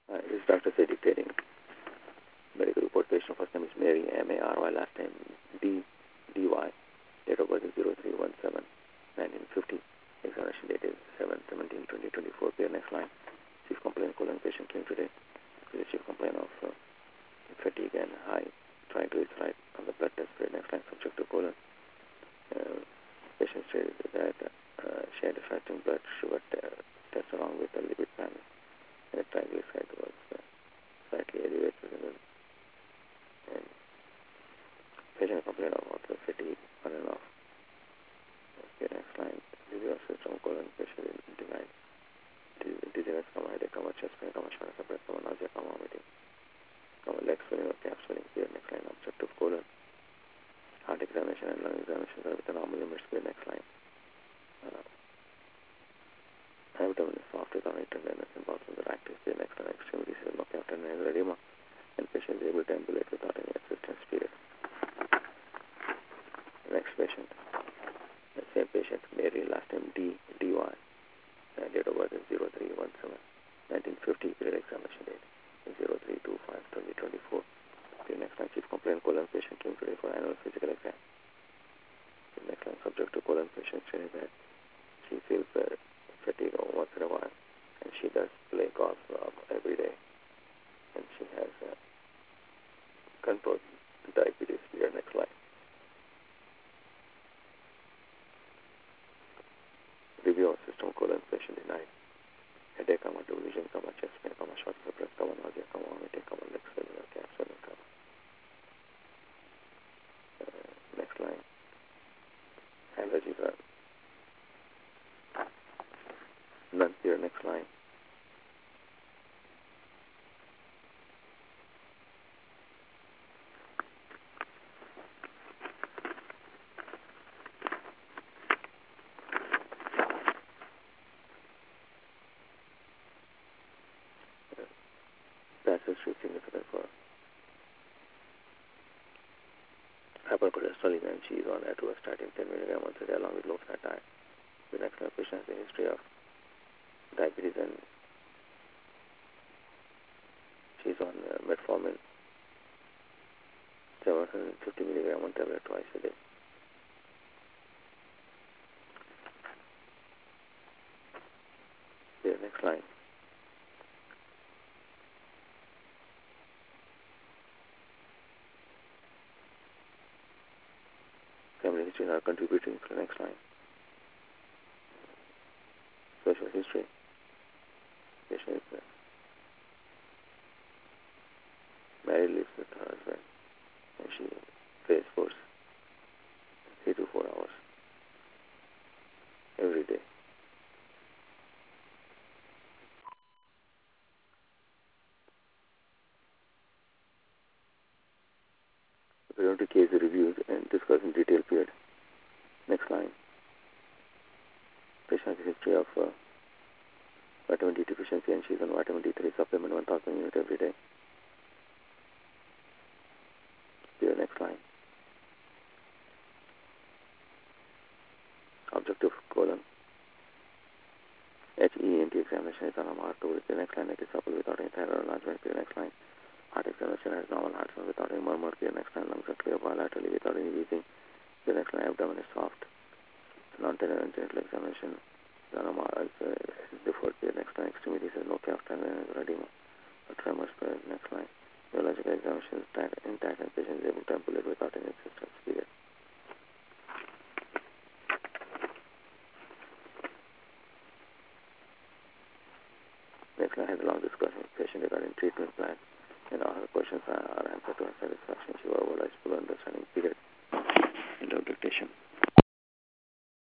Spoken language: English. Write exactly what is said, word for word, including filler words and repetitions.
Uh, this is Doctor Say dictating. Medical report. Patient first name is Mary, M A R Y, last name D D Y. Date of birth is zero three one seven nineteen fifty. Examination date is seven seventeen twenty twenty-four. Clear. Next line. Chief complaint colon patient came today. The chief complaint of uh, fatigue and high triglyceride on the blood test. Clear. Next line. Subject to colon. Uh, patient stated that uh, she had a fasting blood sugar t- test along with a lipid panel, and the triglyceride was uh, slightly elevated. And, and patient complained of also fatigue on and off. Okay, next line. Review of system colon patient denied dizziness, comma headache, comma chest pain, comma shortness of breath, comma nausea, comma vomiting, comma leg swelling or calf swelling. Clear. Next line. Objective colon. Heart examination and lung examinations are with a normal limits. Clear. Next line. Uh, abdomen is soft without any tenderness and bowels are active. Clear. Next line. Extremities is no calf tenderness, edema, and patient is able to ambulate without any assistance. Period. Next patient. The same patient, Mary, last name D D Y. Uh, date of birth is zero three one seven nineteen fifty. Period. Examination date is zero three two five twenty twenty-four. The next line. Chief complaint colon patient came today for annual physical exam. The next line. Subject to colon patient saying that she feels uh, fatigue once in a while, and she does play golf uh, every day, and she has uh, controlled diabetes. Period. Next line. Review of system colon patient denied headache, comma delusion, comma chest pain, comma shortness of breath, comma nausea, comma vomiting, comma leg swelling or calf swelling, comma. Uh, next line. Allergies are none. Here. Next line. That's history significant for hypercholesterol and she is on atorvastatin ten milligram once a day along with low fat diet. The next line. Patient has a history of diabetes and she's on uh, metformin seven hundred fifty milligram one tablet twice a day. The next line. Family history are contributing to the next line. Social history. Patient is uh, married, lives with her husband, and she plays sports three to four hours every day. We're going to case the reviews and discuss in detail. Period. Next line. Patient has a history of uh, vitamin D deficiency and she's on vitamin D three supplement one thousand units every day. Here. Next line. Objective colon. H E N T examination is on a mark two. The next line. It is supple without any thyroid enlargement. The next line. Heart examination has normal heart sound without any murmur. The next line. Lungs are clear bilaterally without any wheezing. The next line. Abdomen is soft. Non-tender and genital examination is on a mark. Uh, is deferred. The next line. Extremities has no calf tenderness or edema or tremors. The next line. Neurological examination is tight, intact and patient is able to ambulate without any assistance. Period. Next line has a long discussion with patient regarding treatment plan, and all her questions are, are answered to her satisfaction. She verbalized full understanding. Period.